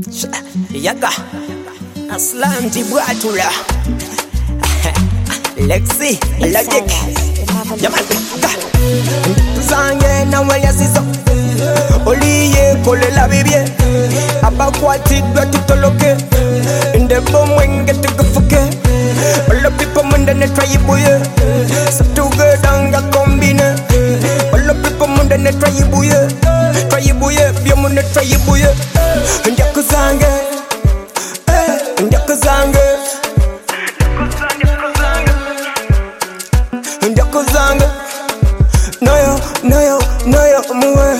Yaga Aslam Jibwatula Lexi Logic Yaman Tuzange na waya siso Oliye kole la bibye Abakwati dwa tutoloke Ndebo mwenge tukufuke All the people munda ne try buye Satuge danga kombine All the people munda ne try buye Bia munda try buye Ndakuzange Ndakuzange Ndakuzange Noyo, noyo, noyo muwe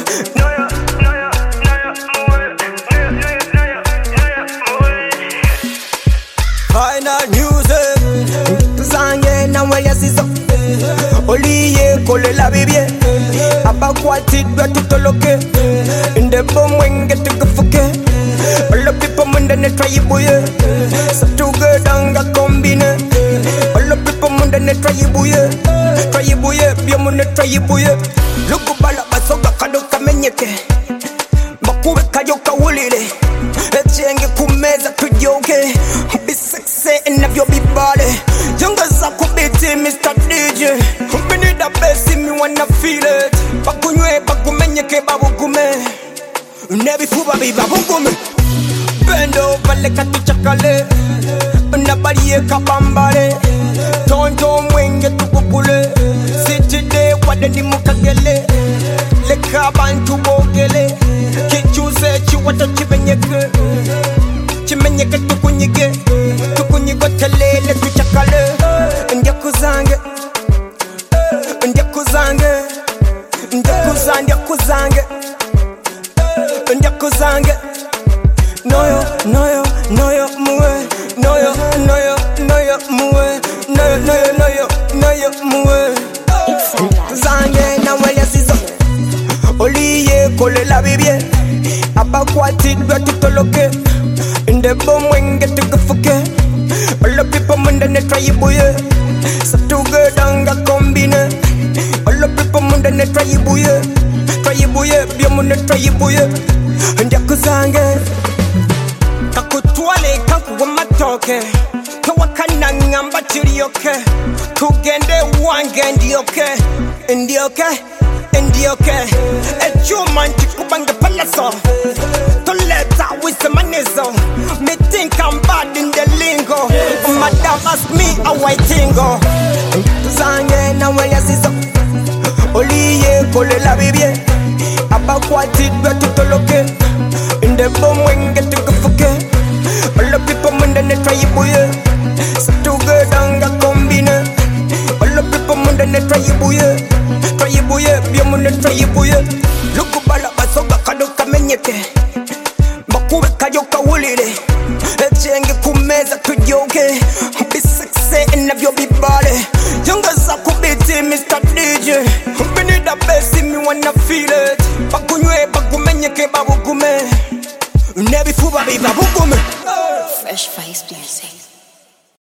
Final music Ndakuzange na waya siso Oliye kole la bibye Abakwati dwa tutoloke Ndebo mwenge tukufuke All the people munda ne try buye Satuge danga kombine All the people munda ne try buye Bia munda try buye Lugu bala basoga kadoka menyeke Bakube kayoka wulile Echenge kumeza tujoke Be sexy and vyo bibale Younger zako biti Mr. DJ Bini da besi me wanna feel it Bakunywe bakumenyeke babukume Nebi fuba biba bukume Bend over leka tuchakale Nabariye kabambale Tonto mwenge tukukule Sitide wadeni mukagele Leka bantu bogele Kichuse chiwata chimenyeke Chimenyeke tukunyige Tukunyigo telele tuchakale Ndakuzange Ndakuzange Ndakuzange Ndakuzange Noyo, noyo, noyo muwe Noyo, noyo, noyo muwe Noyo, noyo, noyo, noyo muwe Ndakuzange na waya siso Oliye kole la bibye Abakwati dwa tutoloke Ndebo mwenge tukufuke All the people munda ne try buye Satuge danga kombine All the people munda ne try buye Bia munda try buye Ndakuzange Kakutwale kanku wamatoke Kawakana ngamba chiriyoke Kugende wange Ndioke Echuma nchikubanga palaso Toleta wisemanizo Me think I'm bad in the lingo Madam ask me how I tingo Tuzange na waya siso Oliye kole la bibye Abakwati dwa tutoloke Ndebo mwenge tukufuke All the people munda ne try buye Satuge danga kombine All the people munda ne try buye Bia munda try buye Lugu bala basoga kadoka menyeke Bakube kayoka wulile Echenge kumeza tujoke Be sexy and vyo bibale Younger zako biti Mr. DJ Bini da besi me wanna feel it Bakunywe bakumenyeke babukume Nebi fuba biba bukume Fresh Face Music.